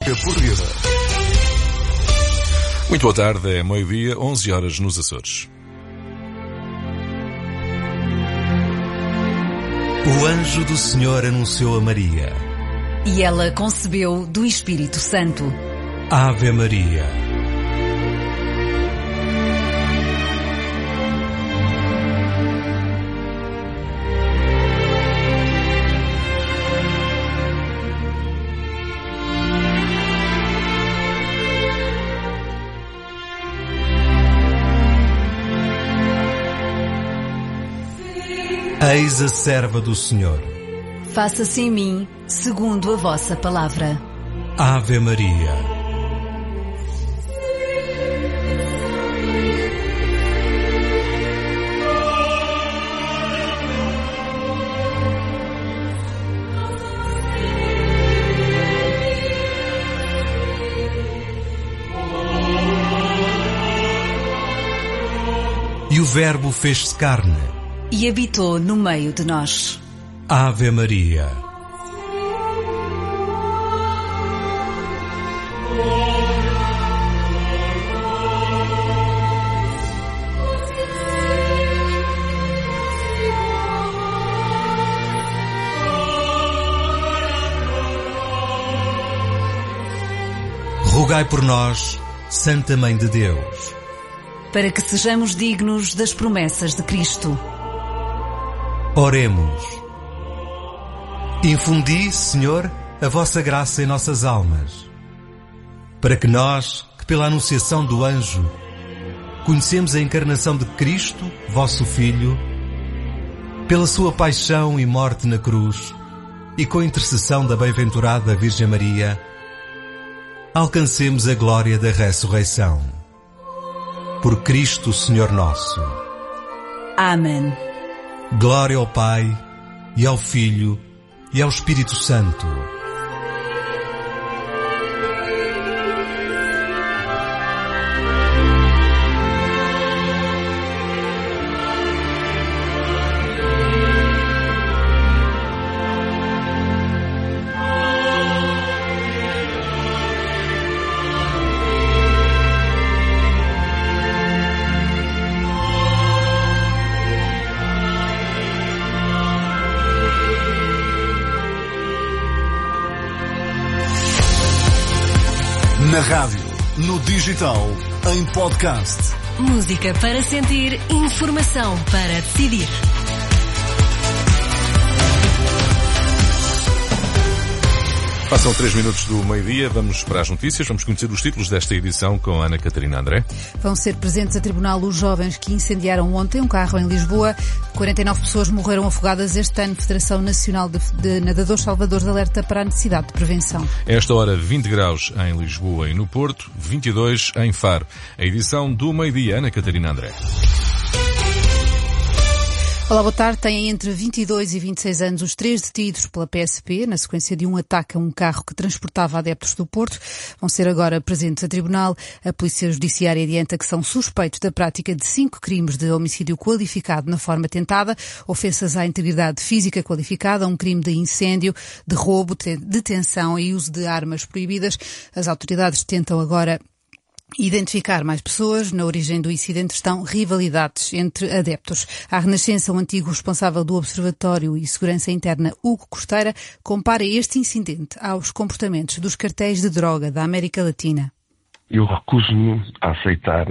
Música portuguesa. Muito boa tarde, é meio-dia, 11 horas nos Açores. O anjo do Senhor anunciou a Maria. E ela concebeu do Espírito Santo. Ave Maria. Eis a serva do Senhor. Faça-se em mim, segundo a vossa palavra. Ave Maria. E o Verbo fez-se carne e habitou no meio de nós. Ave Maria. Rogai por nós, Santa Mãe de Deus, para que sejamos dignos das promessas de Cristo. Oremos. Infundi, Senhor, a vossa graça em nossas almas, para que nós, que pela anunciação do anjo, conhecemos a encarnação de Cristo, vosso Filho, pela sua paixão e morte na cruz, e com a intercessão da bem-aventurada Virgem Maria, alcancemos a glória da ressurreição. Por Cristo, Senhor nosso. Amém. Glória ao Pai, e ao Filho, e ao Espírito Santo. Na rádio, no digital, em podcast. Música para sentir, informação para decidir. Passam 3 minutos do meio-dia, vamos para as notícias, vamos conhecer os títulos desta edição com a Ana Catarina André. Vão ser presentes a tribunal os jovens que incendiaram ontem um carro em Lisboa. 49 pessoas morreram afogadas este ano. Federação Nacional de Nadadores Salvadores alerta para a necessidade de prevenção. A esta hora, 20 graus em Lisboa e no Porto, 22 em Faro. A edição do meio-dia, Ana Catarina André. Olá, boa tarde. Têm entre 22 e 26 anos os 3 detidos pela PSP na sequência de um ataque a um carro que transportava adeptos do Porto. Vão ser agora presentes a tribunal. A Polícia Judiciária adianta que são suspeitos da prática de 5 crimes de homicídio qualificado na forma tentada, ofensas à integridade física qualificada, um crime de incêndio, de roubo, detenção e uso de armas proibidas. As autoridades tentam agora identificar mais pessoas. Na origem do incidente estão rivalidades entre adeptos. À Renascença, o antigo responsável do Observatório e Segurança Interna, Hugo Costeira, compara este incidente aos comportamentos dos cartéis de droga da América Latina. Eu recuso-me a aceitar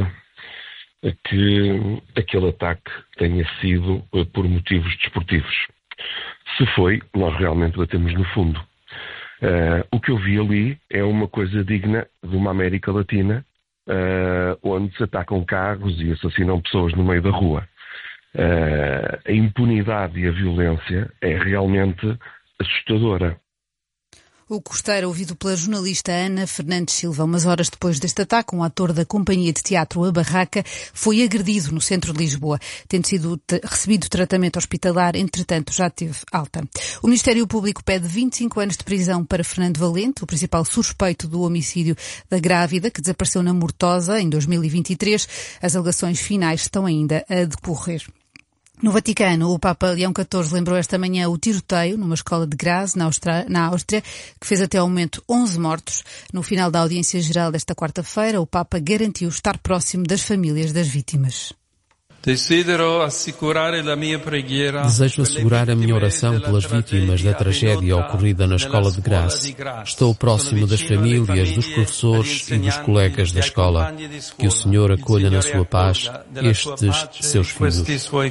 que aquele ataque tenha sido por motivos desportivos. Se foi, nós realmente batemos no fundo. O que eu vi ali é uma coisa digna de uma América Latina, onde se atacam carros e assassinam pessoas no meio da rua. A impunidade e a violência é realmente assustadora. O Costeira, ouvido pela jornalista Ana Fernandes Silva, umas horas depois deste ataque, um ator da companhia de teatro A Barraca foi agredido no centro de Lisboa. Tendo sido recebido tratamento hospitalar, entretanto já teve alta. O Ministério Público pede 25 anos de prisão para Fernando Valente, o principal suspeito do homicídio da grávida que desapareceu na Mortosa em 2023. As alegações finais estão ainda a decorrer. No Vaticano, o Papa Leão XIV lembrou esta manhã o tiroteio numa escola de Graz, na Áustria, que fez até ao momento 11 mortos. No final da audiência geral desta quarta-feira, o Papa garantiu estar próximo das famílias das vítimas. Desejo assegurar a minha oração pelas vítimas da tragédia ocorrida na escola de Graz. Estou próximo das famílias, dos professores e dos colegas da escola. Que o Senhor acolha na sua paz estes seus filhos.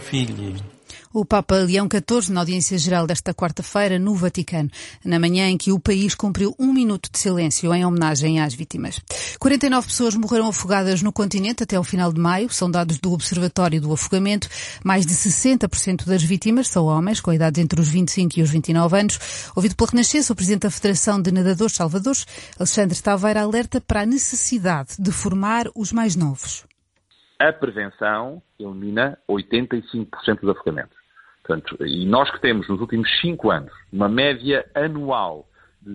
O Papa Leão XIV, na audiência geral desta quarta-feira, no Vaticano, na manhã em que o país cumpriu 1 minuto de silêncio em homenagem às vítimas. 49 pessoas morreram afogadas no continente até ao final de maio, são dados do Observatório do Afogamento. Mais de 60% das vítimas são homens, com idades entre os 25 e os 29 anos. Ouvido pela Renascença, o Presidente da Federação de Nadadores Salvadores, Alexandre Taveira, alerta para a necessidade de formar os mais novos. A prevenção elimina 85% dos afogamentos. Portanto, e nós que temos nos últimos 5 anos uma média anual de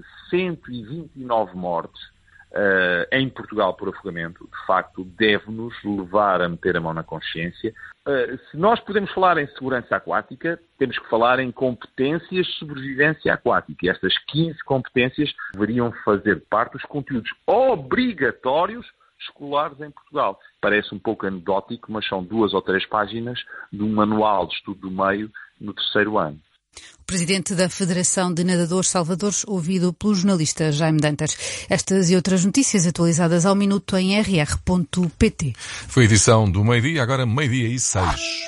129 mortes em Portugal por afogamento, de facto deve-nos levar a meter a mão na consciência. Se nós podemos falar em segurança aquática, temos que falar em competências de sobrevivência aquática. E estas 15 competências deveriam fazer parte dos conteúdos obrigatórios escolares em Portugal. Parece um pouco anedótico, mas são 2 ou 3 páginas de um manual de estudo do meio no 3º ano. O Presidente da Federação de Nadadores Salvadores, ouvido pelo jornalista Jaime Dantas. Estas e outras notícias atualizadas ao minuto em rr.pt. Foi a edição do meio-dia, agora 12:06.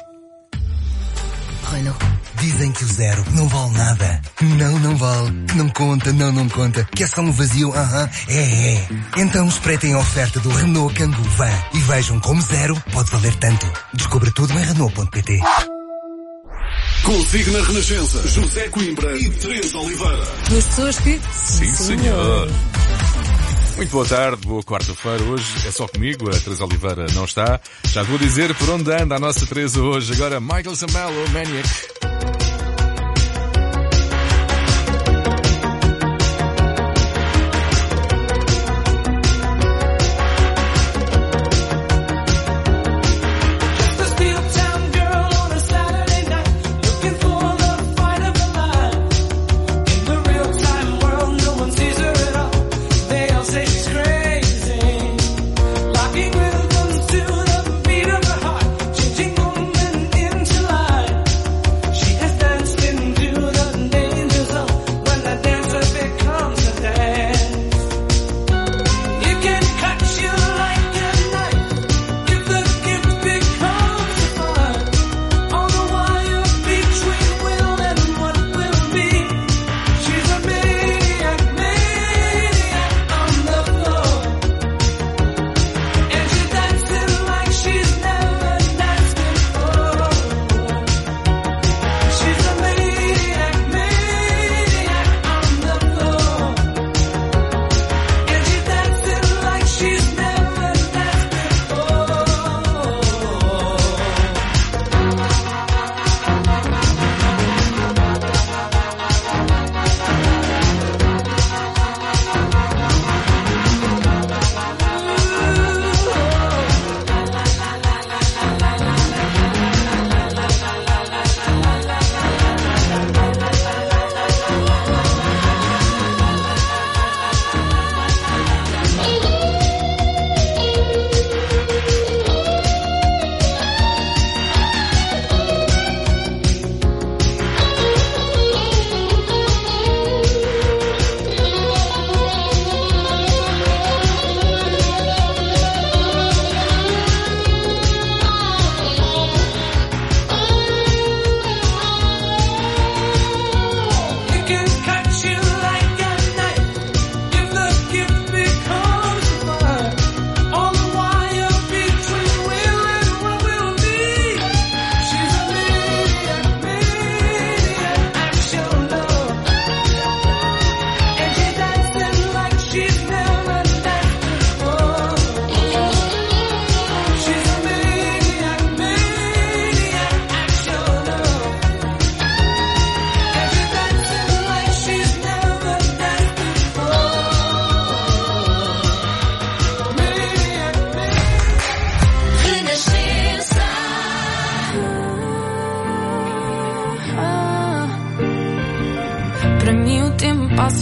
Renault. Dizem que o 0 não vale nada. Não vale. Não conta, não conta. Que é só um vazio, é. Então espreitem a oferta do Renault Kangoo Van e vejam como 0 pode valer tanto. Descubra tudo em Renault.pt. Consigo na Renascença, José Coimbra e Teresa Oliveira. 2 pessoas que... Sim, senhor. Muito boa tarde, boa quarta-feira. Hoje é só comigo, a Teresa Oliveira não está. Já vou dizer por onde anda a nossa Teresa hoje. Agora, Michael Zambello, Maniac.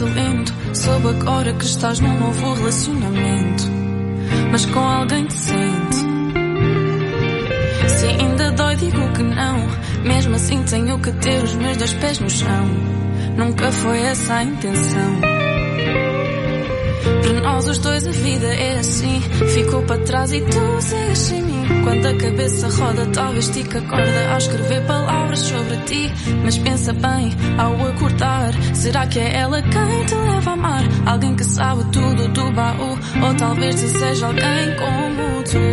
lindo. Soube agora que estás num novo relacionamento, mas com alguém decente. Se ainda dói, digo que não. Mesmo assim tenho que ter os meus 2 pés no chão. Nunca foi essa a intenção. Para nós os dois a vida é assim. Ficou para trás e tu segues sem mim. Quando a cabeça roda, talvez estica a corda ao escrever palavras sobre ti. Mas pensa bem ao acordar, será que é ela quem te leva a amar? Alguém que sabe tudo do baú, ou talvez seja alguém como tu.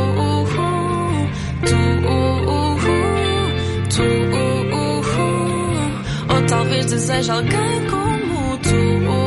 Ou talvez deseje alguém como tu.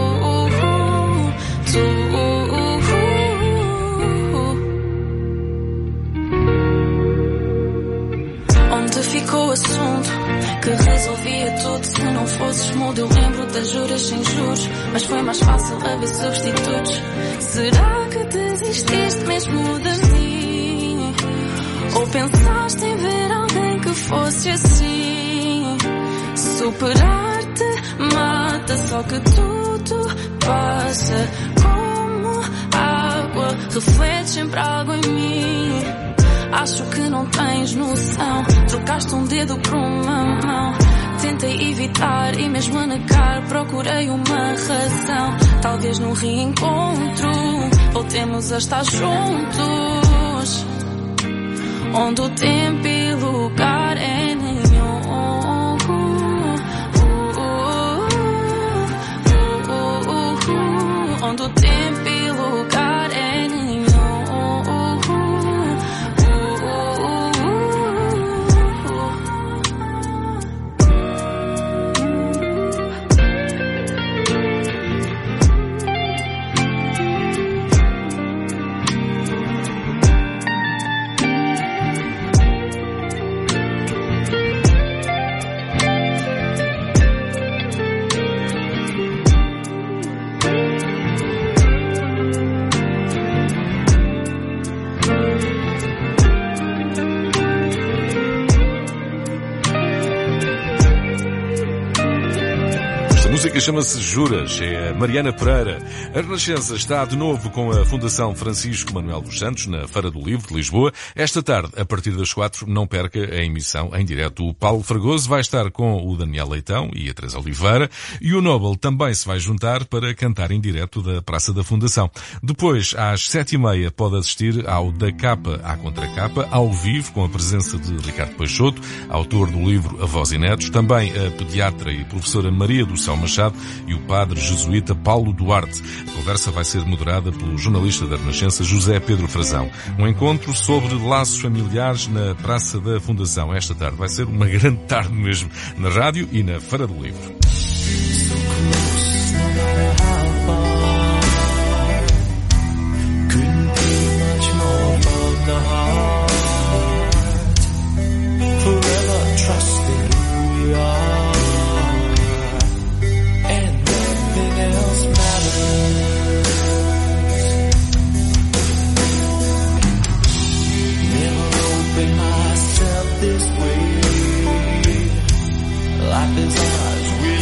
Onde ficou o assunto que resolvia tudo? Se não fosses mudo, eu lembro das juras sem juros, mas foi mais fácil haver substitutos. Será que desististe mesmo de mim? Ou pensaste em ver alguém que fosse assim? Superar-te mata, só que tudo passa como água, reflete sempre algo em mim. Acho que não tens noção, trocaste um dedo por uma mão. Tentei evitar e mesmo a negar procurei uma razão. Talvez num reencontro voltemos a estar juntos, onde o tempo e lugar é nenhum. Onde o tempo e lugar é nenhum. música chama-se Juras, é a Mariana Pereira. A Renascença está de novo com a Fundação Francisco Manuel dos Santos na Feira do Livro de Lisboa. Esta tarde, a partir das 4, não perca a emissão em direto. O Paulo Fragoso vai estar com o Daniel Leitão e a Teresa Oliveira, e o Nobel também se vai juntar para cantar em direto da Praça da Fundação. Depois, às 7h30, pode assistir ao Da Capa à Contracapa, ao vivo, com a presença de Ricardo Peixoto, autor do livro A Voz e Netos, também a pediatra e professora Maria do Céu Machado e o padre jesuíta Paulo Duarte. A conversa vai ser moderada pelo jornalista da Renascença José Pedro Frazão. Um encontro sobre laços familiares na Praça da Fundação. Esta tarde vai ser uma grande tarde mesmo, na rádio e na Feira do Livro. This way, life is ours.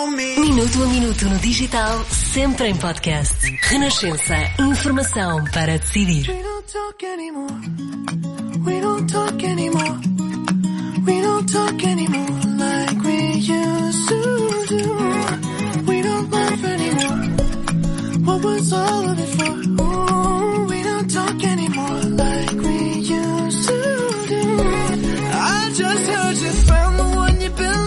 Minuto a minuto no digital, sempre em podcast. Renascença. Informação para decidir. We don't talk anymore. We don't talk anymore. We don't talk anymore like we used to do. We don't laugh anymore. What was all of it for? Oh, we don't talk anymore like we used to do. I just heard you found the one you've been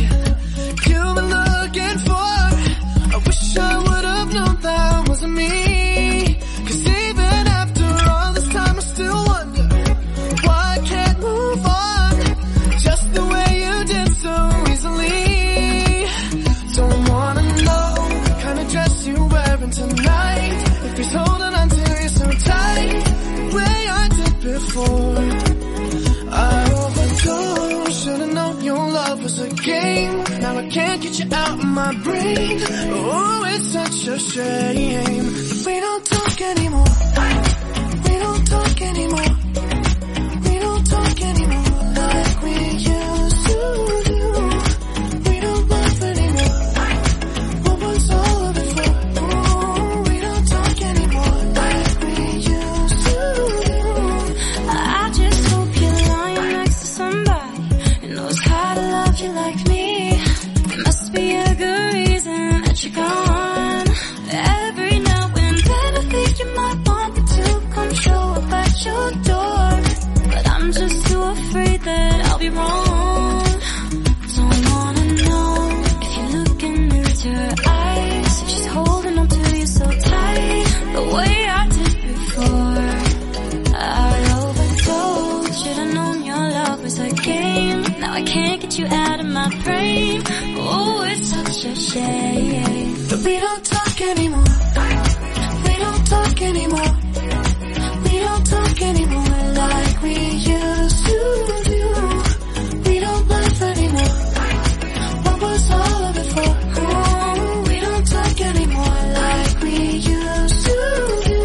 looking for. I wish I would have known that wasn't me. 'Cause even after all this time I still wonder why I can't move on just the way you did so easily. Don't wanna know the kind of dress you're wearing tonight, if he's holding on to you so tight, the way I did before. I overdosed, should've known your love was a game. Now I can't get you out of my brain. Oh, it's such a shame. We don't talk anymore. We don't talk anymore. We don't talk anymore like we used to do. We don't laugh anymore. What was all of it for? Oh, we don't talk anymore like we used to do. I just hope you're lying next to somebody who knows how to love you like me. There must be a good reason that you're gone. Every now and then I think you might want me to come show up at your door, but I'm just too afraid that I'll be wrong. Don't wanna know if you look into her eyes, if she's holding on to you so tight, the way I did before. I overdosed, should've known your love was a game. Now I can't get you out of my brain. Oh, it's such a shame. But we don't talk anymore. We don't talk anymore. We don't talk anymore like we used to do. We don't laugh anymore. What was all of it for? Oh, we don't talk anymore like we used to do.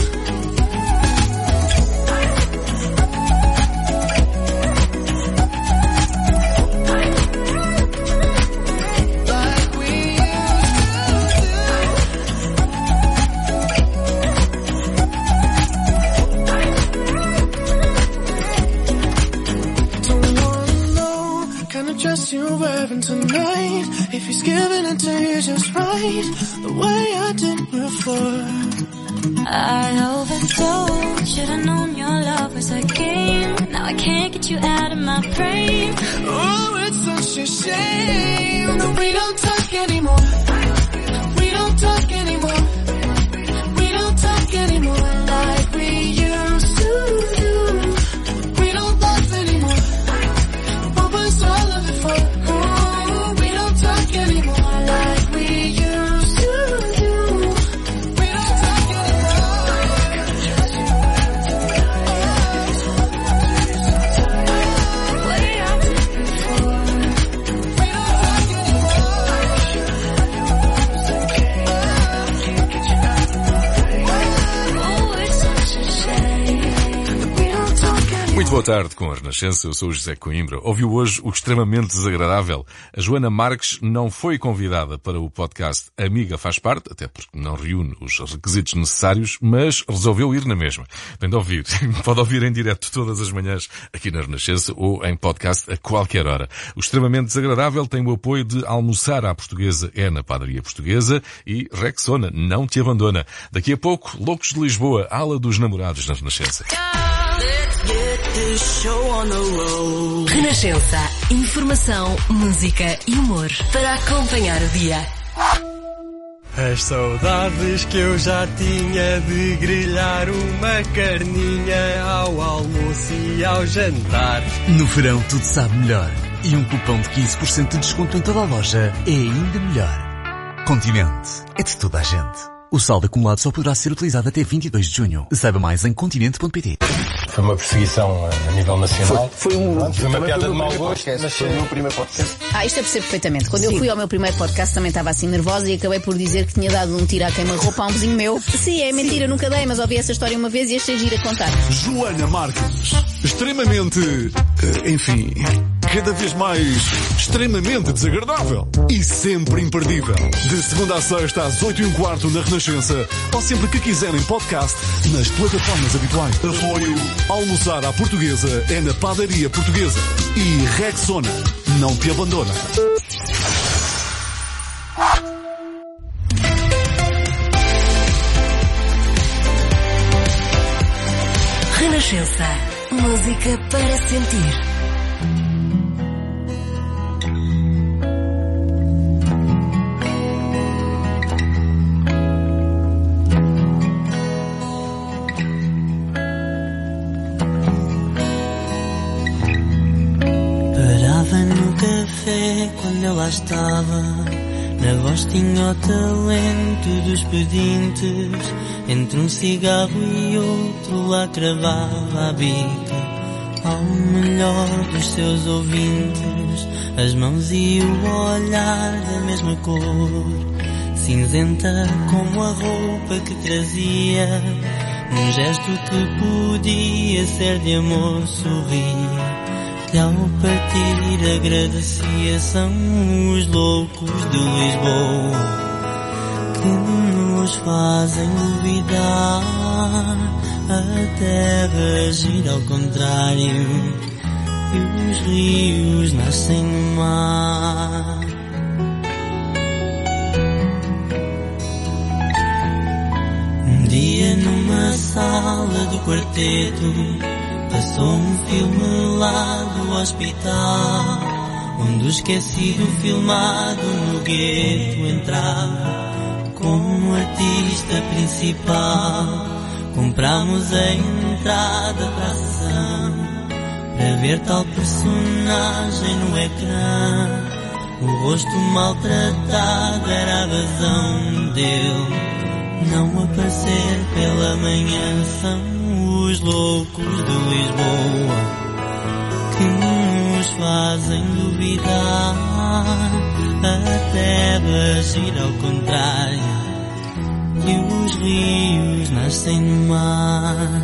Dress you're wearing tonight, if he's giving it to you just right, the way I did before. I overdosed, should've known your love was a game. Now I can't get you out of my brain. Oh, it's such a shame that we don't talk anymore. We don't talk anymore. We don't talk anymore like we used to do. We don't laugh anymore. What was all of it for? Oh, we don't talk anymore like we used to do. We don't talk anymore. The way I did before. We don't talk anymore. Oh, it's such a shame that we don't talk anymore. Muito boa tarde com a Renascença, eu sou o José Coimbra. Ouviu hoje o extremamente desagradável. A Joana Marques não foi convidada para o podcast Amiga Faz Parte, até porque não reúne os requisitos necessários, mas resolveu ir na mesma. Bem de ouvir. Pode ouvir em direto todas as manhãs aqui na Renascença ou em podcast a qualquer hora. O extremamente desagradável tem o apoio de Almoçar à Portuguesa é na Padaria Portuguesa e Rexona não te abandona. Daqui a pouco, Loucos de Lisboa, ala dos namorados na Renascença. Renascença. Informação, música e humor para acompanhar o dia. As saudades que eu já tinha de grelhar uma carninha ao almoço e ao jantar. No verão tudo sabe melhor. E um cupom de 15% de desconto em toda a loja é ainda melhor. Continente. É de toda a gente. O saldo acumulado só poderá ser utilizado até 22 de junho. Saiba mais em continente.pt. Foi uma perseguição a nível nacional. Foi uma piada de mau gosto. Foi o meu primeiro podcast. Isto eu percebo perfeitamente. Quando eu fui ao meu primeiro podcast também estava assim nervosa e acabei por dizer que tinha dado um tiro à queima-roupa a um vizinho meu. Sim, é mentira, nunca dei, mas ouvi essa história uma vez e achei gira contar. Joana Marques. Extremamente... enfim... cada vez mais extremamente desagradável e sempre imperdível. De segunda a sexta às 8h15 na Renascença ou sempre que quiserem podcast nas plataformas habituais. Apoio Almoçar à Portuguesa é na Padaria Portuguesa e Rexona não te abandona. Renascença. Música para sentir. Parava no café quando eu lá estava. Na voz tinha o talento dos pedintes. Entre um cigarro e outro lá cravava a bica ao melhor dos seus ouvintes. As mãos e o olhar da mesma cor, cinzenta como a roupa que trazia. Um gesto que podia ser de amor, sorria. E ao partir agradecia. São os loucos de Lisboa que nos fazem duvidar. A terra gira ao contrário e os rios nascem no mar. Um dia numa sala do quarteto passou um filme lá do hospital, onde o esquecido filmado no gueto entrava como artista principal. Compramos a entrada para a sessão para ver tal personagem no ecrã. O rosto maltratado era a razão dele não aparecer pela manhã. São os loucos de Lisboa que nos fazem duvidar. A terra gira ao contrário e os rios nascem no mar.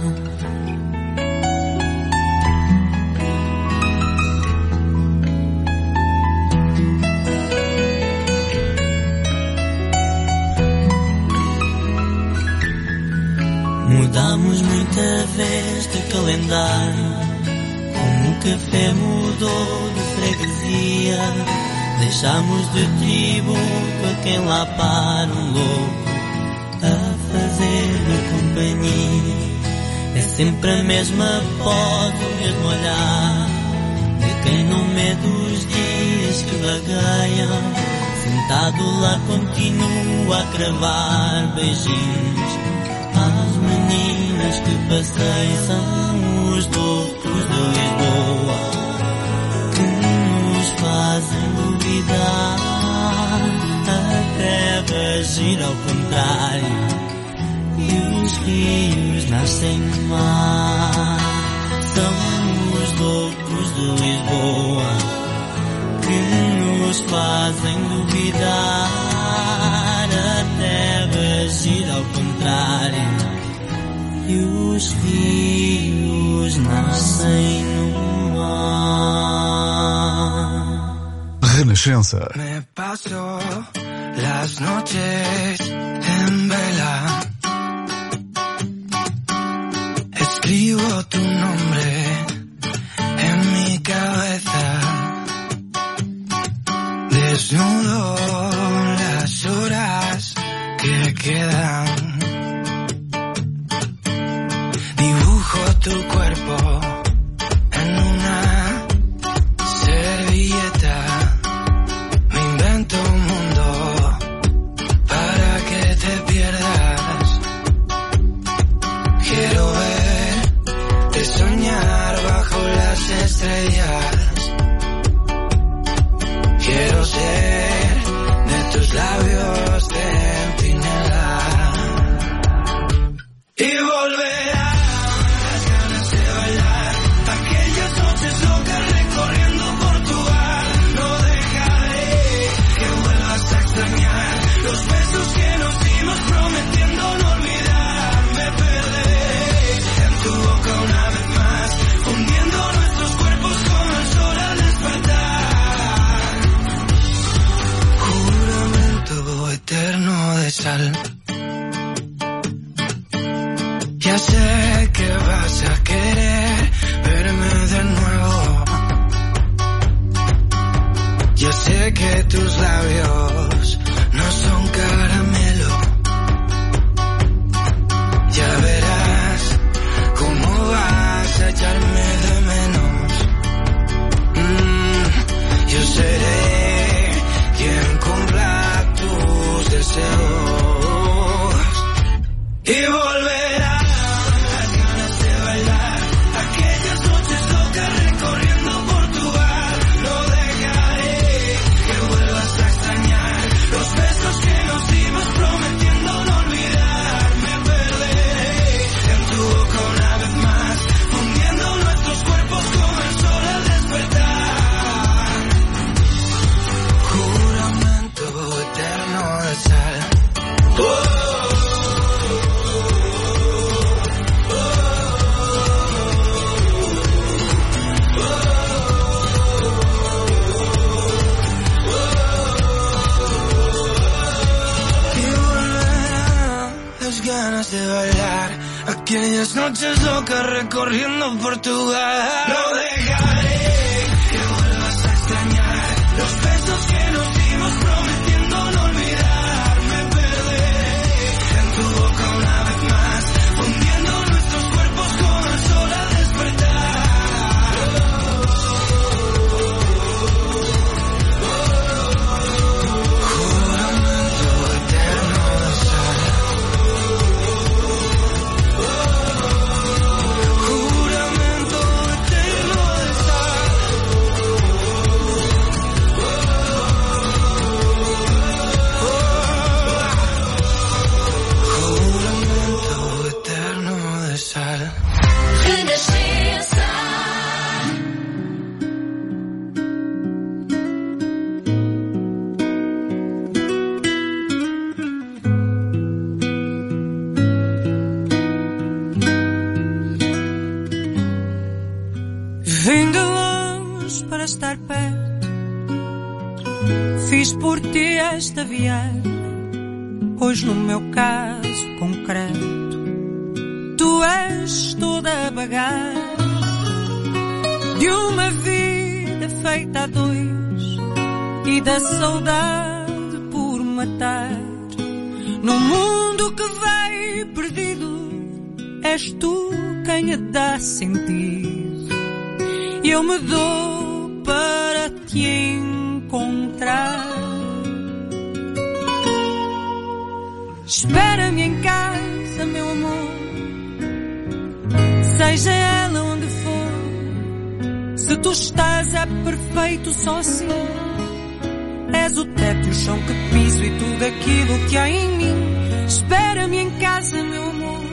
Mudamos muita vez de calendário, como o café mudou de freguesia. Deixamos de tributo a quem lá para, um louco a fazer-lhe companhia. É sempre a mesma pose, o mesmo olhar de quem no meio dos dias que vagueiam. Sentado lá continua a cravar beijinhos às meninas que passei. São os loucos de Lisboa que nos fazem duvidar. A terra gira ao contrário e os rios nascem no mar. São os loucos de Lisboa que nos fazem duvidar. A terra gira ao contrário e os rios nascem no mar. Renascença. Me paso las noches en vela, escribo tu nombre en mi cabeza, desnudo las horas que quedan, dibujo tu cuerpo en una servilleta, me invento un mundo para que te pierdas, quiero verte soñar. sal. Ya sé que vas a querer verme de nuevo. Ya sé que tus labios no son caramelo. Ya verás cómo vas a echarme de menos. Yo seré quien cumpla tus deseos. Y volverá las ganas de bailar, aquellas noches locas recorriendo Portugal. No dejaré que vuelvas a extrañar los besos que nos dimos prometiendo no olvidar. Me perderé en tu boca una vez más, fundiendo nuestros cuerpos como el sol al despertar. Juramento eterno de sal. Ganas de bailar, aquellas noches locas recorriendo Portugal. No dejaré que vuelvas a extrañar los besos que nos dimos prometiendo no olvidar. Me perderé en tu boca una vez más, fundiendo nuestros cuerpos como el sol al despertar. Juramento eterno de sal. Vim de longe para estar perto, fiz por ti esta viagem, hoje no meu caso concreto, tu és toda a bagagem de uma vida feita a dois e da saudade por matar. No mundo que vai perdido, és tu quem a dá sentido. E eu me dou para te encontrar. Espera-me em casa, meu amor, seja ela onde for. Se tu estás é perfeito só assim. És o teto, o chão que piso e tudo aquilo que há em mim. Espera-me em casa, meu amor,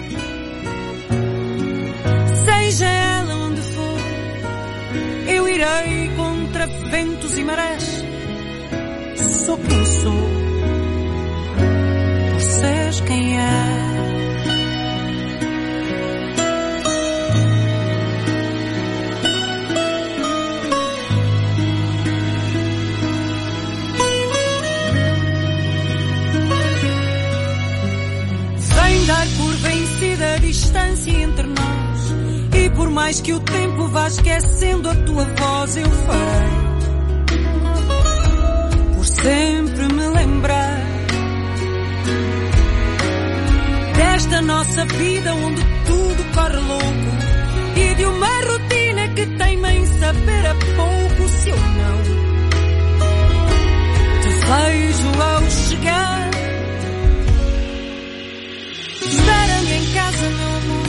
seja ela onde for. Eu irei contra ventos e marés. Sou quem sou, por seres quem és. Sem dar por vencida a distância entre nós. E por mais que o tempo vá esquecendo a tua voz, eu farei por sempre me lembrar desta nossa vida onde tudo corre louco e de uma rotina que teima em saber a pouco. Se eu não te vejo ao chegar, espera-me em casa, meu amor,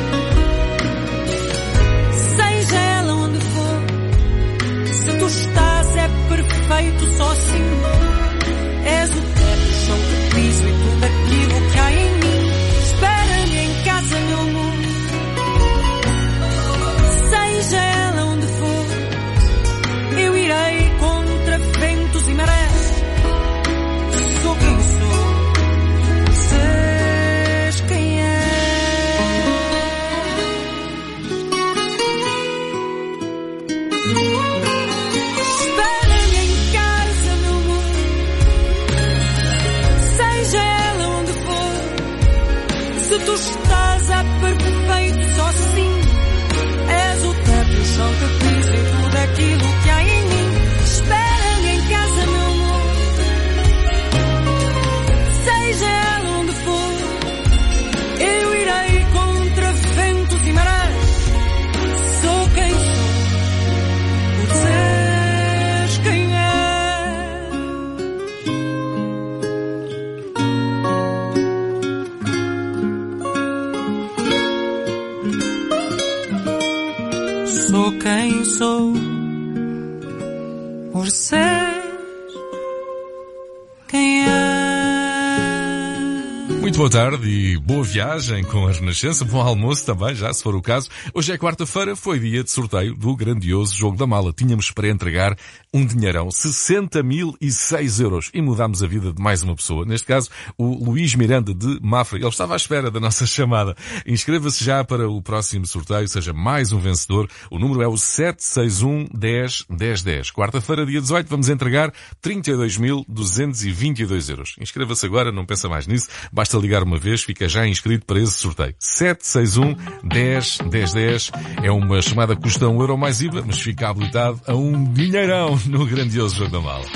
seja ela onde for. Se tu estás é perfeito só assim. És o teto, o chão que piso e tudo aquilo que há em mim. Espera-me em casa, meu amor, seja ela onde for. Eu irei contra ventos e marés. estás é perfeito, só assim. És o teto, o chão que piso e tudo aquilo que há em mim. Espera-me em casa, meu amor. Seja ela onde for, eu irei contra ventos e marés. Sou quem sou, por seres quem é. Sou quem sou, por seres quem é. Muito boa tarde e boa viagem com a Renascença. Bom almoço também, já se for o caso. Hoje é quarta-feira, foi dia de sorteio do grandioso Jogo da Mala. Tínhamos para entregar um dinheirão, 60.006 euros. E mudámos a vida de mais uma pessoa. Neste caso, o Luís Miranda de Mafra. Ele estava à espera da nossa chamada. Inscreva-se já para o próximo sorteio, seja mais um vencedor. O número é o 761 10 10 10. Quarta-feira, dia 18, vamos entregar 32.222 euros. Inscreva-se agora, não pensa mais nisso. Basta ligar uma vez, fica já inscrito para esse sorteio. 761 10 10 10. É uma chamada que custa €1 mais IVA, mas fica habilitado a um dinheirão no grandioso Jogo da Mala.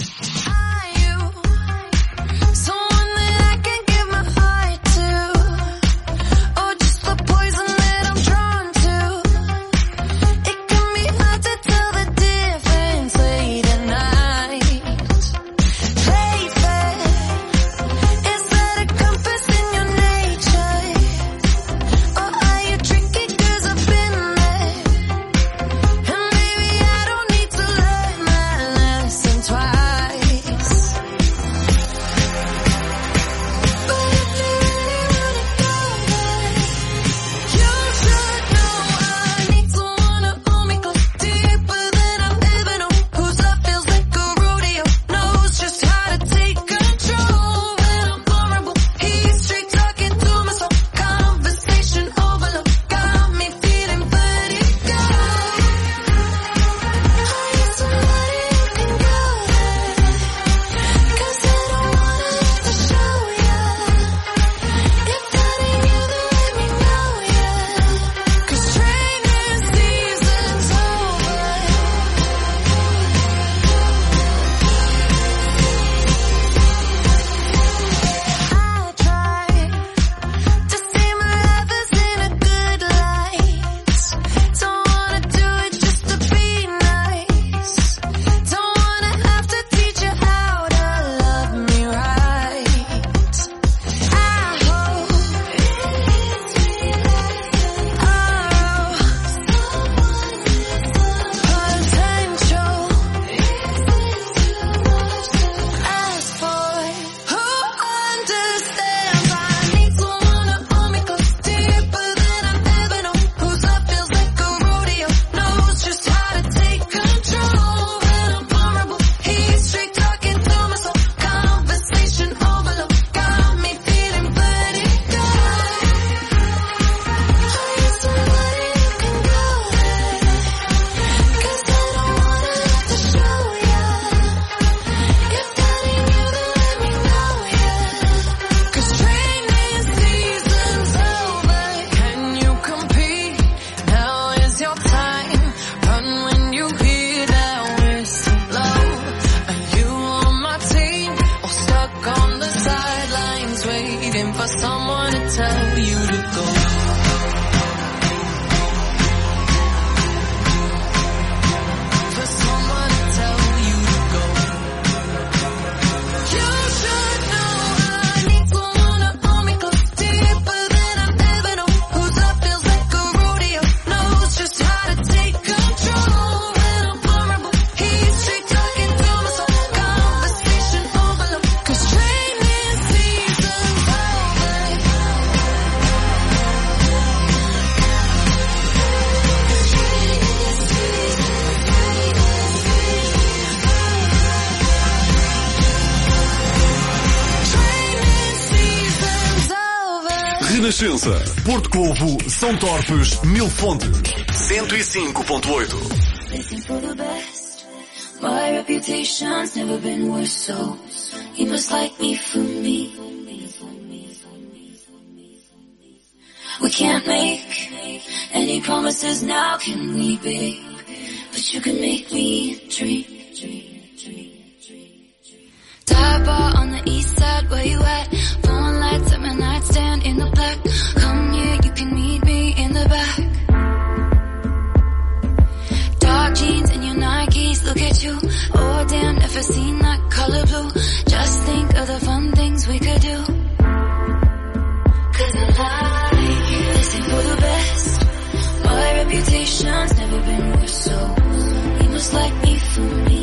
Renascença, Porto Covo, São Torpes, Mil Fontes, 105.8. My reputation's never been worse, so you must like me for me. We can't make any promises now, can we, babe? But you can make me dream. Dive bar on the east side, where you at? Phone lights at my nightstand in the black. Come here, you can meet me in the back. Dark jeans and your Nikes, look at you. Oh damn, never seen that color blue. Just think of the fun things we could do. Cause I like you, listen for the best. My reputation's never been worse, so you must like me for me.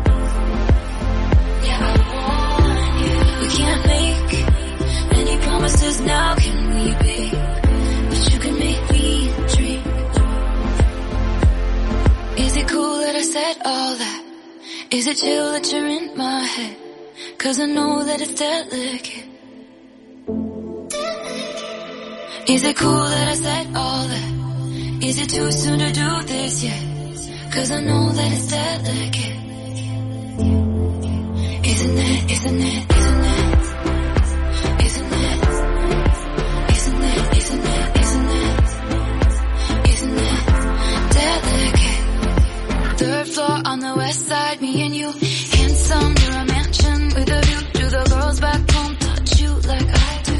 Yeah, I want you. We can't make any promises now, can we, babe? But you can make me dream. Is it cool that I said all that? Is it chill that you're in my head? Cause I know that it's delicate. Is it cool that I said all that? Is it too soon to do this yet? Cause I know that it's delicate. Isn't it, isn't it, isn't it? Isn't it? Isn't it, isn't it, isn't it? Isn't it delicate? Third floor on the west side, me and you. Handsome, near a mansion with a view. Do the girls back home touch you like I do?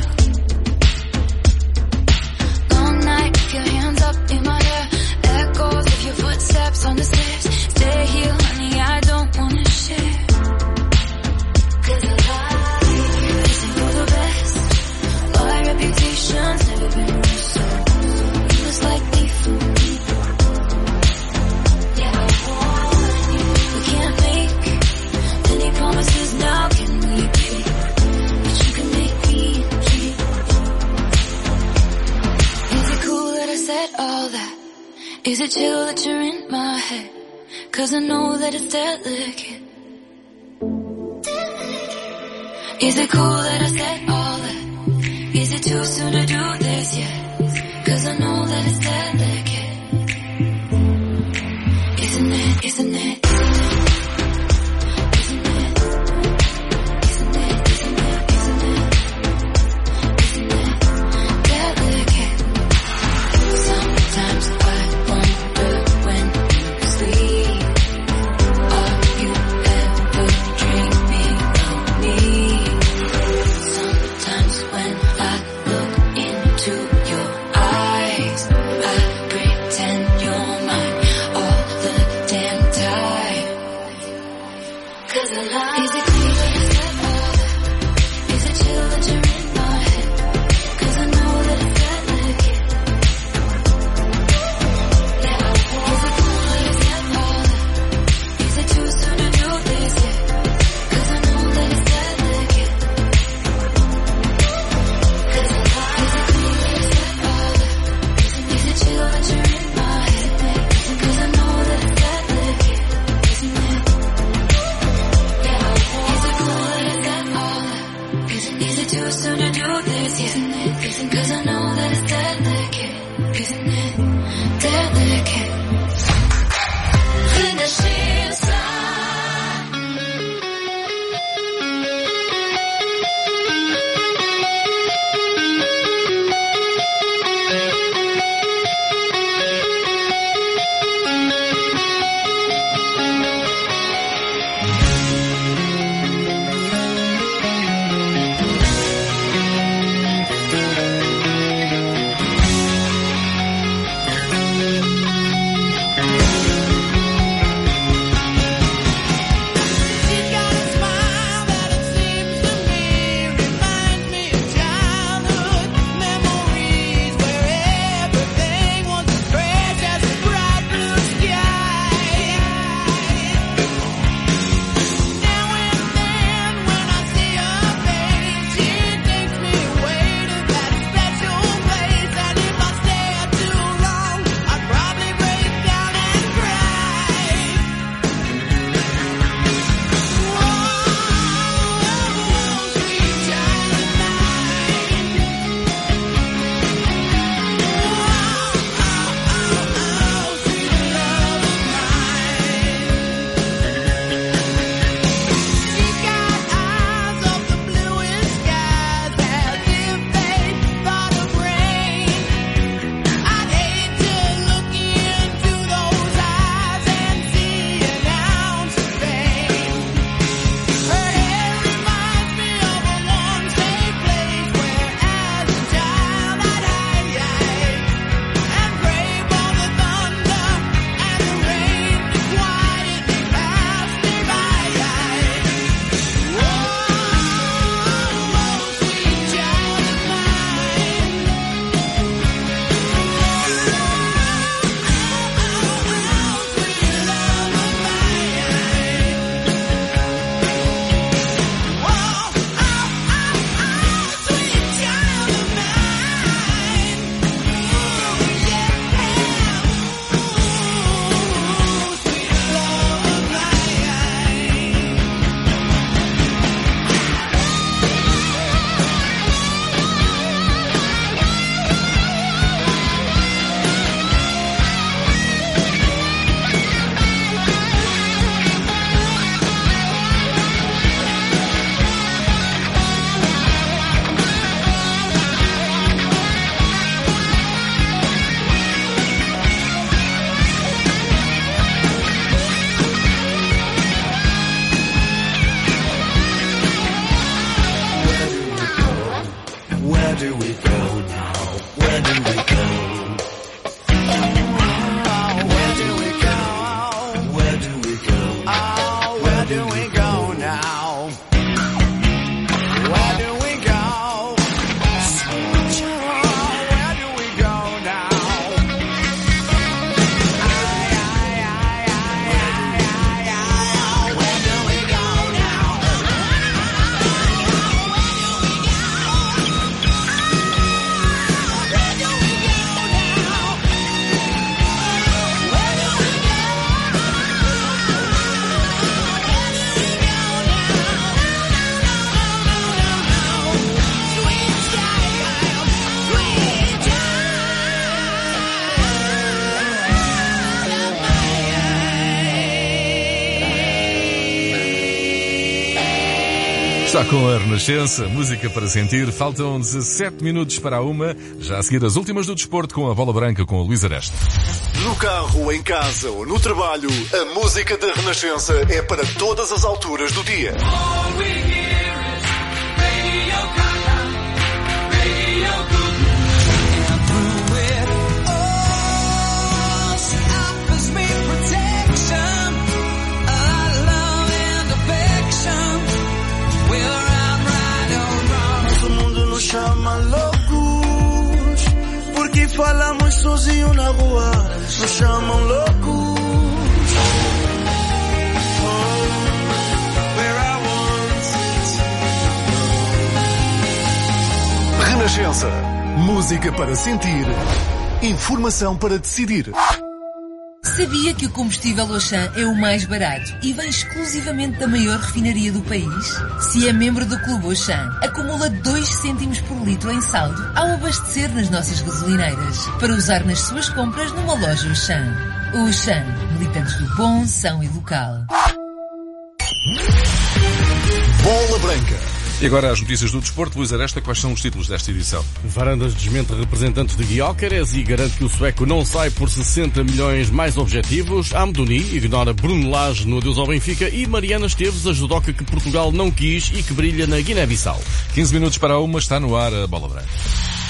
Long night, keep your hands up in my hair. Echoes of your footsteps on the stairs. Stay here, honey, I don't wanna share. Cause I like you, listen for the best. My reputation's never been worse, so you must like me for me. Yeah, I want you. We can't make any promises now, can we, babe? But you can make me dream. Is it cool that I said all that? Is it chill that you're in my head? Cause I know that it's delicate. Is it cool that I said all that? Is it too soon to do this yet? Cause I know that it's delicate. Isn't it, isn't it, isn't it? Isn't it? Isn't it, isn't it, isn't it? Isn't it delicate? Sometimes I wonder when you sleep, are you ever dreaming of me? Sometimes when I look into your eyes, I pretend you're mine all the damn time. Cause I like. Is it clear that I said all that? Is it chill that you're in my head? Cause I know that it's delicate. Yeah, I want. Is it cool that I said all that? Is it too soon to do this yet? Cause I know that it's delicate. Cause I like. Is it cool that I said all that? Is it chill that you're in my head? Cause I know that it's delicate. Isn't it? Yeah, I want. Is it cool that I said all that? Is it too soon to do this yet? Isn't it? Cause I know that it's delicate. Isn't it? Delicate. Renascença. where do we go now? Where do we go? Where do we go? Where do we go? Oh, where do we go now? Where do we go? Where do we go now? Where do we go now? Está com a Renascença, música para sentir. Faltam 17 minutos para a 1. Já a seguir as últimas do desporto com a Bola Branca com a Luísa Areste. No carro, em casa ou no trabalho, a música da Renascença é para todas as alturas do dia. Chama loucos, porque falamos sozinho na rua, nos chamam loucos. Renascença, música para sentir, informação para decidir. Sabia que o combustível Auchan é o mais barato e vem exclusivamente da maior refinaria do país? Se é membro do Clube Auchan, acumula 2 cêntimos por litro em saldo ao abastecer nas nossas gasolineiras, para usar nas suas compras numa loja Auchan. Auchan, militantes do bom, são e local. Bola Branca. E agora as notícias do desporto. Luís Aresta, quais são os títulos desta edição? Varandas desmente representantes de Gyökeres e garante que o sueco não sai por 60 milhões mais objetivos. Amdouni ignora Bruno Lage no adeus ao Benfica e Mariana Esteves, a judoca que Portugal não quis e que brilha na Guiné-Bissau. 15 minutos para a 1, está no ar a Bola Branca.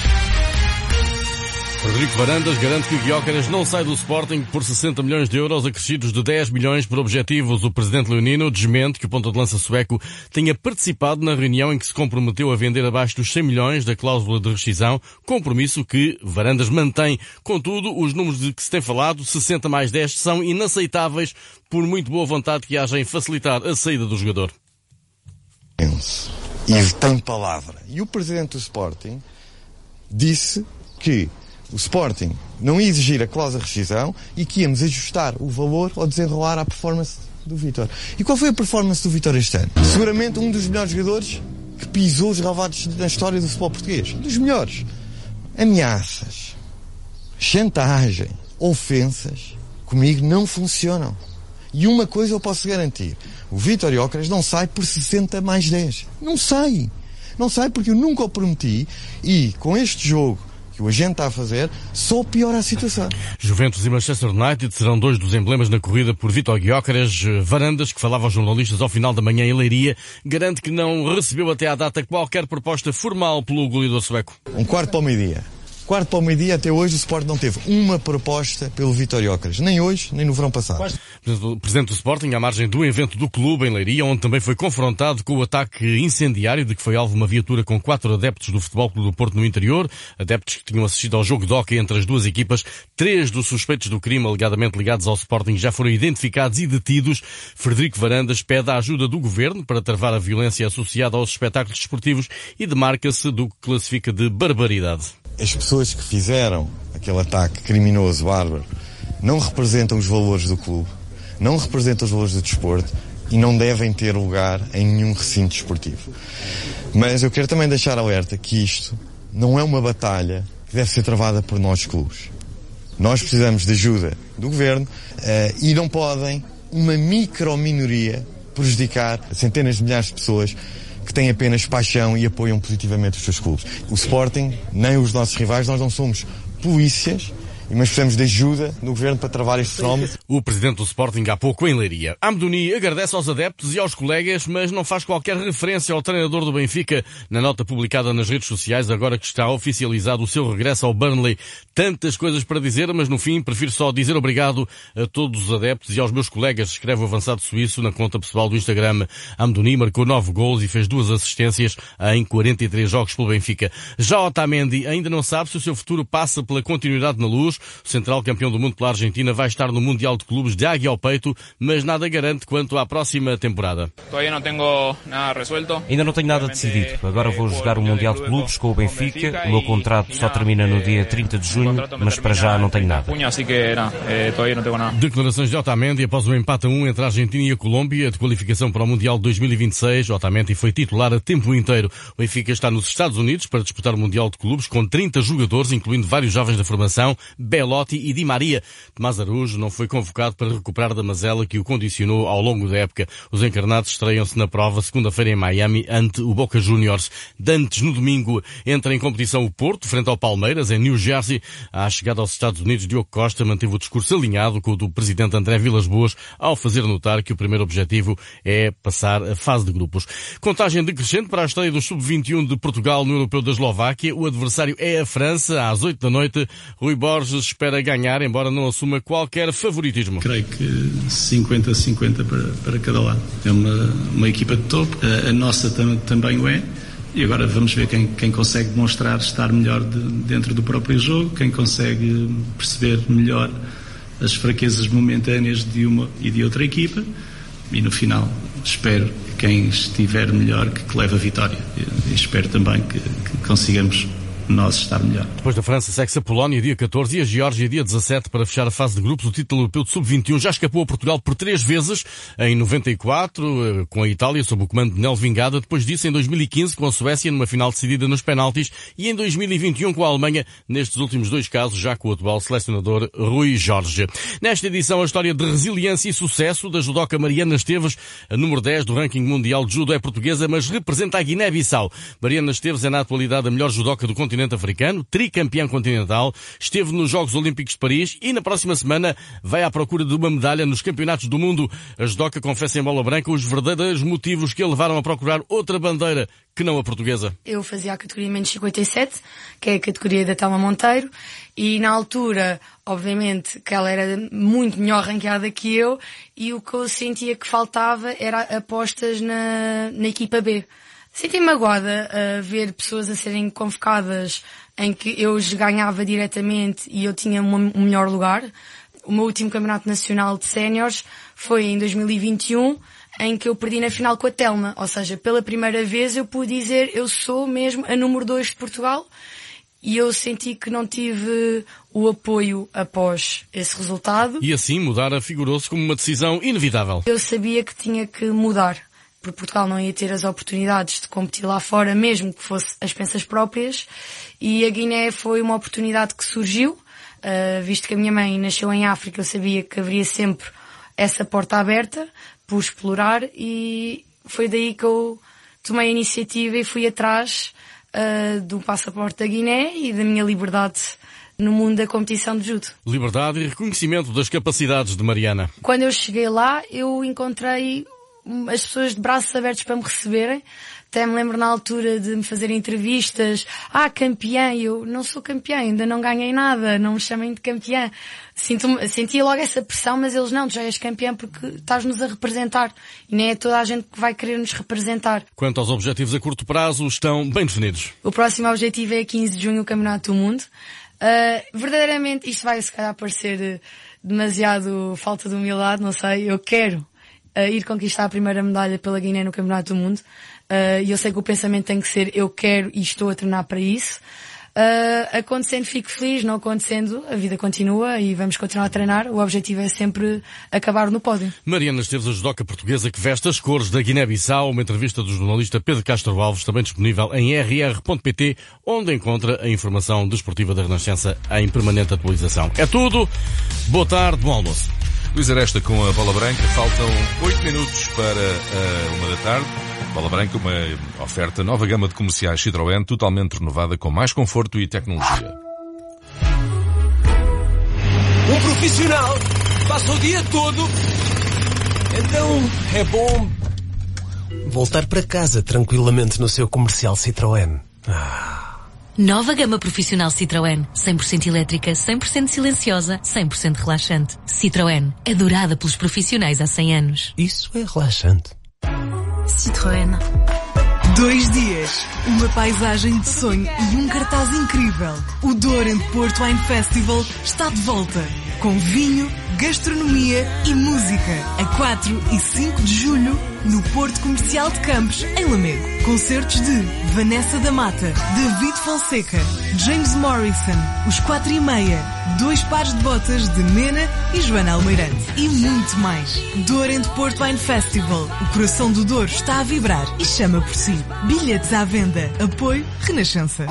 Frederico Varandas garante que o Gyökeres não sai do Sporting por 60 milhões de euros, acrescidos de 10 milhões por objetivos. O presidente leonino desmente que o ponta de lança sueco tenha participado na reunião em que se comprometeu a vender abaixo dos 100 milhões da cláusula de rescisão, compromisso que Varandas mantém. Contudo, os números de que se tem falado, 60 mais 10, são inaceitáveis por muito boa vontade que haja em facilitar a saída do jogador. E tem palavra. E o presidente do Sporting disse que o Sporting não ia exigir a cláusula de rescisão e que íamos ajustar o valor ao desenrolar a performance do Vítor. E qual foi a performance do Vítor este ano? Seguramente um dos melhores jogadores que pisou os relevados na história do futebol português. Um dos melhores. Ameaças, chantagem, ofensas, comigo não funcionam. E uma coisa eu posso garantir. O Vítor Gyökeres não sai por 60 mais 10. Não sai. Não sai porque eu nunca o prometi e com este jogo que o agente está a fazer, só piora a situação. Juventus e Manchester United serão 2 dos emblemas na corrida por Vítor Gyökeres. Varandas, que falava aos jornalistas ao final da manhã em Leiria, garante que não recebeu até à data qualquer proposta formal pelo goleador sueco. 1/4 para o meio-dia. 1/4 para o meio-dia, até hoje o Sporting não teve uma proposta pelo Vítor Gyökeres. Nem hoje, nem no verão passado. O presidente do Sporting, à margem do evento do clube em Leiria, onde também foi confrontado com o ataque incendiário de que foi alvo uma viatura com 4 adeptos do Futebol Clube do Porto no interior, adeptos que tinham assistido ao jogo de hóquei entre as duas equipas. 3 dos suspeitos do crime, alegadamente ligados ao Sporting, já foram identificados e detidos. Frederico Varandas pede a ajuda do governo para travar a violência associada aos espetáculos desportivos e demarca-se do que classifica de barbaridade. As pessoas que fizeram aquele ataque criminoso, bárbaro, não representam os valores do clube, não representam os valores do desporto e não devem ter lugar em nenhum recinto desportivo. Mas eu quero também deixar alerta que isto não é uma batalha que deve ser travada por nós clubes. Nós precisamos de ajuda do governo e não podem uma micro-minoria prejudicar centenas de milhares de pessoas que têm apenas paixão e apoiam positivamente os seus clubes. O Sporting, nem os nossos rivais, nós não somos polícias, mas precisamos de ajuda do governo para travar este fenómeno. O presidente do Sporting há pouco em Leiria. Amdouni agradece aos adeptos e aos colegas, mas não faz qualquer referência ao treinador do Benfica na nota publicada nas redes sociais, agora que está oficializado o seu regresso ao Burnley. Tantas coisas para dizer, mas no fim prefiro só dizer obrigado a todos os adeptos e aos meus colegas, escreve o avançado suíço na conta pessoal do Instagram. Amdouni marcou 9 gols e fez 2 assistências em 43 jogos pelo Benfica. Já Otamendi ainda não sabe se o seu futuro passa pela continuidade na Luz. O central campeão do mundo pela Argentina vai estar no Mundial de Clubes de águia ao peito, mas nada garante quanto à próxima temporada. Ainda não tenho nada decidido. Agora vou jogar o Mundial de Clubes com o Benfica. O meu contrato só termina no dia 30 de junho, mas para já não tenho nada. Declarações de Otamendi após o empate a 1 entre a Argentina e a Colômbia, de qualificação para o Mundial de 2026. Otamendi foi titular a tempo inteiro. O Benfica está nos Estados Unidos para disputar o Mundial de Clubes com 30 jogadores, incluindo vários jovens da formação, Belotti e Di Maria. Tomás Araújo não foi convocado para recuperar da mazela que o condicionou ao longo da época. Os encarnados estreiam-se na prova segunda-feira em Miami ante o Boca Juniors. Dantes, no domingo, entra em competição o Porto, frente ao Palmeiras, em New Jersey. À chegada aos Estados Unidos, Diogo Costa manteve o discurso alinhado com o do presidente André Vilas-Boas, ao fazer notar que o primeiro objetivo é passar a fase de grupos. Contagem decrescente para a estreia do Sub-21 de Portugal no Europeu da Eslováquia. O adversário é a França, às 8 da noite. Rui Borges espera ganhar, embora não assuma qualquer favoritismo. Creio que 50-50 para cada lado. É uma equipa de topo, a nossa também o é, e agora vamos ver quem consegue demonstrar estar melhor dentro do próprio jogo, quem consegue perceber melhor as fraquezas momentâneas de uma e de outra equipa, e no final espero que quem estiver melhor que leve a vitória, e espero também que consigamos nós estar melhor. Depois da França, segue-se a Polónia dia 14 e a Geórgia dia 17 para fechar a fase de grupos. O título europeu de Sub-21 já escapou a Portugal por 3 vezes, em 94, com a Itália sob o comando de Nel Vingada, depois disso em 2015 com a Suécia numa final decidida nos penaltis e em 2021 com a Alemanha, nestes últimos 2 casos já com o atual selecionador Rui Jorge. Nesta edição a história de resiliência e sucesso da judoca Mariana Esteves, a número 10 do ranking mundial de judo, é portuguesa, mas representa a Guiné-Bissau. Mariana Esteves é na atualidade a melhor judoca do continente africano, tricampeã continental, esteve nos Jogos Olímpicos de Paris e na próxima semana vai à procura de uma medalha nos Campeonatos do Mundo. A judoca confessa em bola branca os verdadeiros motivos que a levaram a procurar outra bandeira que não a portuguesa. Eu fazia a categoria menos 57, que é a categoria da Thelma Monteiro, e na altura, obviamente, que ela era muito melhor ranqueada que eu, e o que eu sentia que faltava era apostas na equipa B. Senti-me magoada a ver pessoas a serem convocadas em que eu ganhava diretamente e eu tinha um melhor lugar. O meu último campeonato nacional de séniores foi em 2021, em que eu perdi na final com a Telma. Ou seja, pela primeira vez eu pude dizer eu sou mesmo a número 2 de Portugal, e eu senti que não tive o apoio após esse resultado. E assim mudar afigurou-se como uma decisão inevitável. Eu sabia que tinha que mudar, porque Portugal não ia ter as oportunidades de competir lá fora, mesmo que fosse às expensas próprias, e a Guiné foi uma oportunidade que surgiu, visto que a minha mãe nasceu em África, eu sabia que haveria sempre essa porta aberta por explorar, e foi daí que eu tomei a iniciativa e fui atrás do passaporte da Guiné e da minha liberdade no mundo da competição de judo. Liberdade e reconhecimento das capacidades de Mariana. Quando eu cheguei lá, eu encontrei as pessoas de braços abertos para me receberem. Até me lembro na altura de me fazerem entrevistas. Campeã. Eu não sou campeã, ainda não ganhei nada, não me chamem de campeã. Sentia logo essa pressão, mas eles não, tu já és campeã porque estás-nos a representar. E nem é toda a gente que vai querer nos representar. Quanto aos objetivos a curto prazo, estão bem definidos. O próximo objetivo é 15 de junho, o Campeonato do Mundo. Verdadeiramente, isto vai se calhar parecer demasiado falta de humildade, não sei. Eu quero ir conquistar a primeira medalha pela Guiné no Campeonato do Mundo. E eu sei que o pensamento tem que ser eu quero e estou a treinar para isso. Acontecendo, fico feliz, não acontecendo, a vida continua e vamos continuar a treinar. O objetivo é sempre acabar no pódio. Mariana Esteves, a judoca portuguesa que veste as cores da Guiné-Bissau, uma entrevista do jornalista Pedro Castro Alves, também disponível em rr.pt, onde encontra a informação desportiva da Renascença em permanente atualização. É tudo. Boa tarde, bom almoço. Luís Aresta com a Bola Branca. Faltam 8 minutos para 1 da tarde. Bola Branca, uma oferta nova gama de comerciais Citroën, totalmente renovada com mais conforto e tecnologia. Um profissional passa o dia todo. Então é bom voltar para casa tranquilamente no seu comercial Citroën. Nova gama profissional Citroën. 100% elétrica, 100% silenciosa, 100% relaxante. Citroën. Adorada pelos profissionais há 100 anos. Isso é relaxante. Citroën. 2 dias, uma paisagem de sonho e um cartaz incrível. O Douro and Porto Wine Festival está de volta. Com vinho, gastronomia e música. A 4 e 5 de julho, no Porto Comercial de Campos, em Lamego. Concertos de Vanessa da Mata, David Fonseca, James Morrison, Os 4:30, 2 pares de botas de Mena e Joana Almeirante. E muito mais. Douro and Porto Wine Festival. O coração do Douro está a vibrar e chama por si. Bilhetes à venda. Apoio Renascença.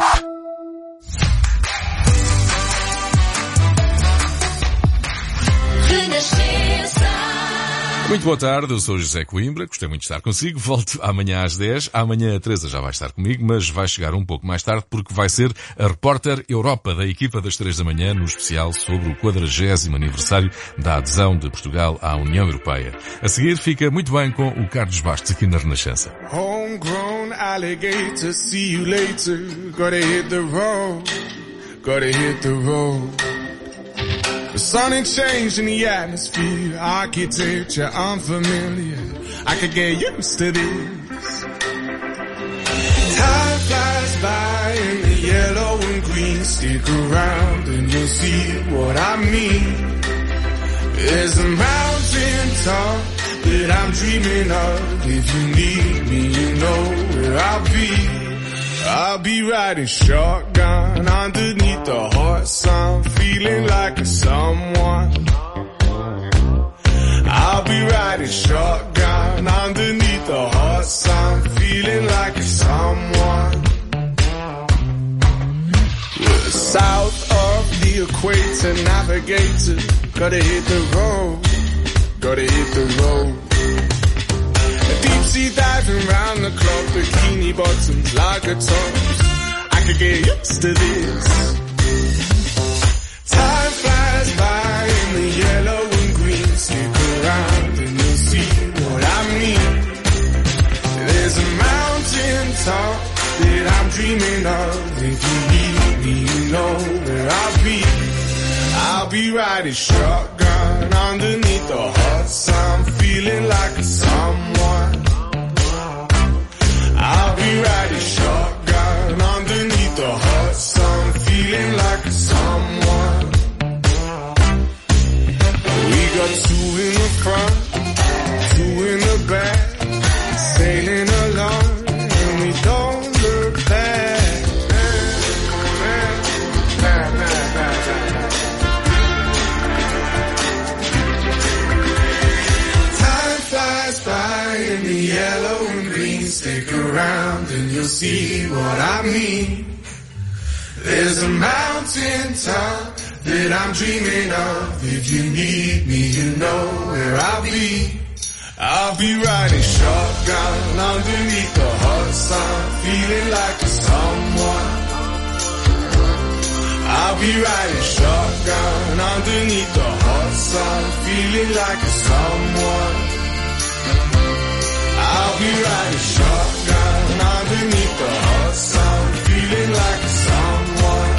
Muito boa tarde, eu sou o José Coimbra, gostei muito de estar consigo, volto amanhã às 10, amanhã a Teresa já vai estar comigo, mas vai chegar um pouco mais tarde porque vai ser a repórter Europa da equipa das 3 da manhã no especial sobre o 40º aniversário da adesão de Portugal à União Europeia. A seguir fica muito bem com o Carlos Bastos aqui na Renascença. Homegrown alligator, see you later, gotta hit the road, gotta hit the road. The sun ain't changed in the atmosphere, architecture unfamiliar. I could get used to this. Time flies by in the yellow and green. Stick around and you'll see what I mean. There's a mountain top that I'm dreaming of. If you need me, you know where I'll be. I'll be riding shotgun underneath the hot sun, feeling like a someone. I'll be riding shotgun underneath the hot sun, feeling like a someone. We're south of the equator, navigator, gotta hit the road, gotta hit the road. Deep sea diving round the clock, bikini bottoms, lager tops. I could get used to this. Time flies by in the yellow and green. Stick around and you'll see what I mean. There's a mountain top that I'm dreaming of. If you need me, you know where I'll be. I'll be riding shotgun underneath the hot sun, feeling like a someone. I'll be riding shotgun underneath the hot sun, feeling like a someone. We got 2 in the front, 2 in the back, sailing along and we don't look back. In the yellow and green, stick around and you'll see what I mean. There's a mountain top that I'm dreaming of. If you need me, you know where I'll be. I'll be riding shotgun underneath the hot sun, feeling like a someone. I'll be riding shotgun underneath the hot sun, feeling like a someone. I'll be riding shotgun underneath the hot sun, feeling like a someone.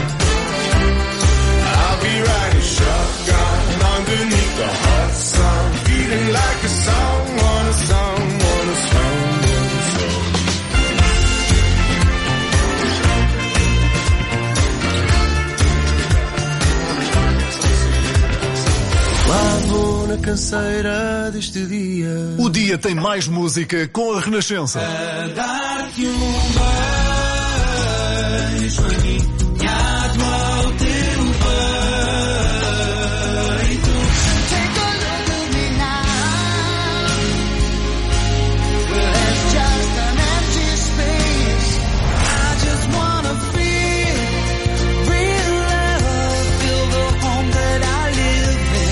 I'll be riding shotgun underneath the hot sun, feeling like a someone, a someone, a someone, a someone. Lá vou na canseira deste dia. O dia tem mais música com a Renascença. A dar-te beijo, aninhado ao teu peito. Take a look at me now. There's just an empty space. I just wanna feel real love, feel the home that I live in.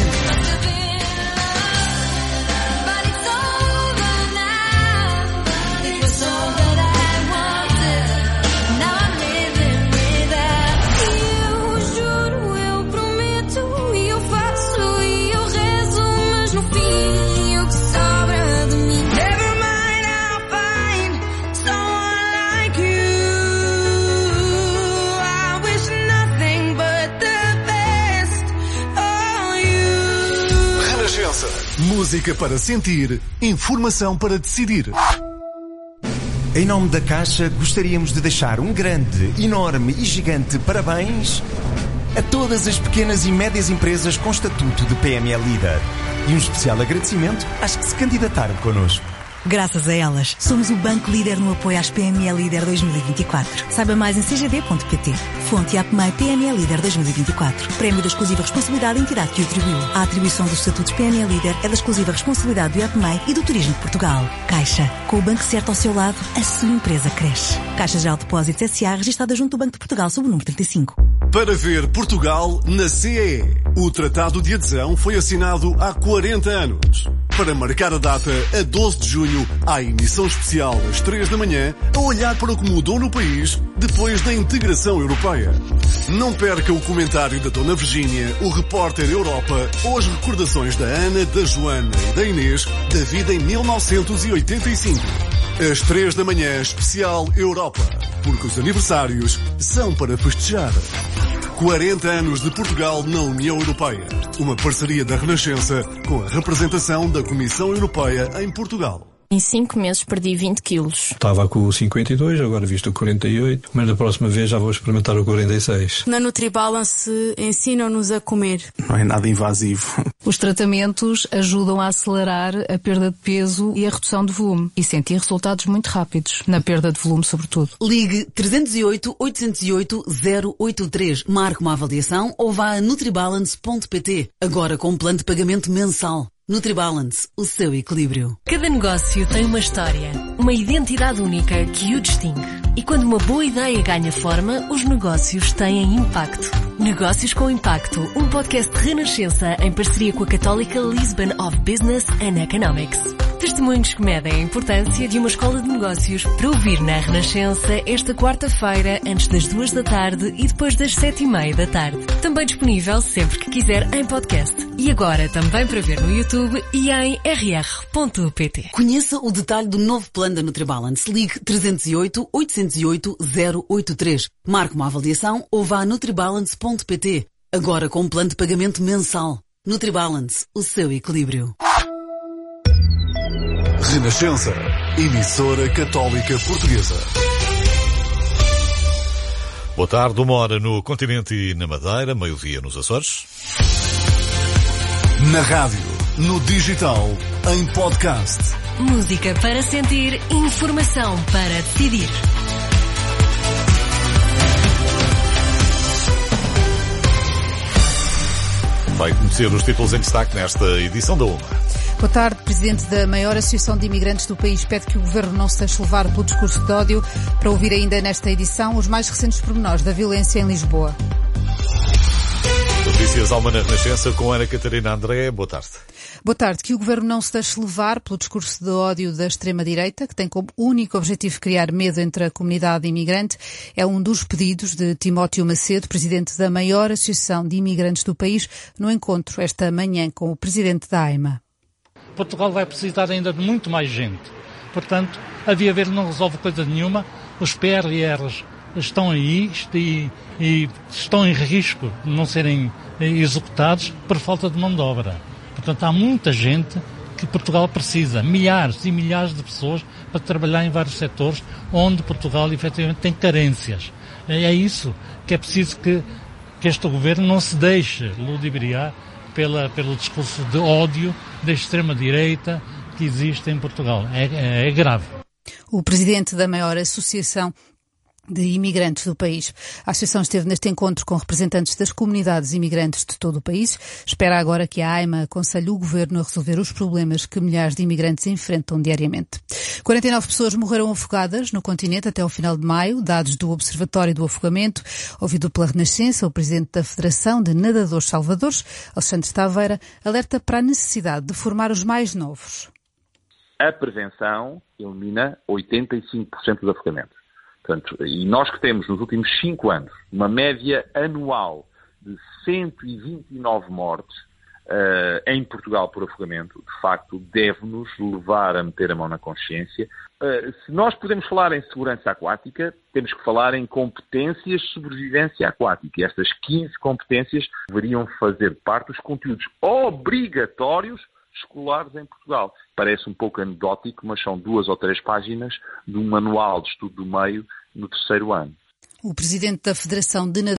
But it's over now. It was all that I wanted. Música para sentir, informação para decidir. Em nome da Caixa, gostaríamos de deixar um grande, enorme e gigante parabéns a todas as pequenas e médias empresas com estatuto de PME Líder. E um especial agradecimento às que se candidataram connosco. Graças a elas, somos o banco líder no apoio às PME Líder 2024. Saiba mais em cgd.pt. Fonte APMEI PME Líder 2024. Prémio da exclusiva responsabilidade da entidade que o atribuiu. A atribuição dos estatutos PME Líder é da exclusiva responsabilidade do APMEI e do Turismo de Portugal. Caixa. Com o banco certo ao seu lado, a sua empresa cresce. Caixa Geral de Depósitos S.A. registada junto do Banco de Portugal sob o número 35. Para ver Portugal na CEE. O Tratado de Adesão foi assinado há 40 anos. Para marcar a data, a 12 de junho, há emissão especial às 3 da manhã, a olhar para o que mudou no país depois da integração europeia. Não perca o comentário da Dona Virgínia, o repórter Europa ou as recordações da Ana, da Joana e da Inês da vida em 1985. Às 3 da manhã, especial Europa, porque os aniversários são para festejar. 40 anos de Portugal na União Europeia. Uma parceria da Renascença com a representação da Comissão Europeia em Portugal. Em 5 meses perdi 20 quilos. Estava com o 52, agora visto o 48, mas da próxima vez já vou experimentar o 46. Na NutriBalance ensinam-nos a comer. Não é nada invasivo. Os tratamentos ajudam a acelerar a perda de peso e a redução de volume e sentir resultados muito rápidos, na perda de volume sobretudo. Ligue 308-808-083, marque uma avaliação ou vá a nutribalance.pt, agora com um plano de pagamento mensal. NutriBalance, o seu equilíbrio. Cada negócio tem uma história, uma identidade única que o distingue. E quando uma boa ideia ganha forma, os negócios têm impacto. Negócios com Impacto, um podcast de Renascença em parceria com a Católica Lisbon of Business and Economics. Testemunhos que medem a importância de uma escola de negócios para ouvir na Renascença esta quarta-feira antes das 2 da tarde e depois das 7:30 da tarde. Também disponível sempre que quiser em podcast. E agora também para ver no YouTube e em rr.pt. Conheça o detalhe do novo plano da NutriBalance. Ligue 308-808-083. Marque uma avaliação ou vá a nutribalance.pt. Agora com um plano de pagamento mensal. NutriBalance, o seu equilíbrio. Renascença, emissora católica portuguesa. Boa tarde, 1h no continente e na Madeira, meio-dia nos Açores. Na rádio, no digital, em podcast. Música para sentir, informação para decidir. Vai conhecer os títulos em destaque nesta edição da UMA. Boa tarde. Presidente da maior associação de imigrantes do país pede que o Governo não se deixe levar pelo discurso de ódio. Para ouvir ainda nesta edição os mais recentes pormenores da violência em Lisboa. Notícias Alma na Renascença com Ana Catarina André. Boa tarde. Boa tarde. Que o Governo não se deixe levar pelo discurso de ódio da extrema-direita, que tem como único objetivo criar medo entre a comunidade imigrante, é um dos pedidos de Timóteo Macedo, presidente da maior associação de imigrantes do país, no encontro esta manhã com o presidente da AIMA. Portugal vai precisar ainda de muito mais gente. Portanto, a Via Verde não resolve coisa nenhuma. Os PRRs estão aí e estão em risco de não serem executados por falta de mão de obra. Portanto, há muita gente que Portugal precisa, milhares e milhares de pessoas para trabalhar em vários setores onde Portugal efetivamente tem carências. É isso que é preciso que este governo não se deixe ludibriar pelo discurso de ódio da extrema-direita que existe em Portugal. É grave. O presidente da maior associação de imigrantes do país. A associação esteve neste encontro com representantes das comunidades imigrantes de todo o país. Espera agora que a AIMA aconselhe o governo a resolver os problemas que milhares de imigrantes enfrentam diariamente. 49 pessoas morreram afogadas no continente até ao final de maio, dados do Observatório do Afogamento. Ouvido pela Renascença, o presidente da Federação de Nadadores Salvadores, Alexandre Taveira, alerta para a necessidade de formar os mais novos. A prevenção elimina 85% dos afogamentos. Portanto, e nós que temos nos últimos 5 anos uma média anual de 129 mortes em Portugal por afogamento, de facto deve-nos levar a meter a mão na consciência. Se nós podemos falar em segurança aquática, temos que falar em competências de sobrevivência aquática. E estas 15 competências deveriam fazer parte dos conteúdos obrigatórios escolares em Portugal. Parece um pouco anedótico, mas são 2 ou 3 páginas de um manual de estudo do meio no 3º ano. O presidente da Federação de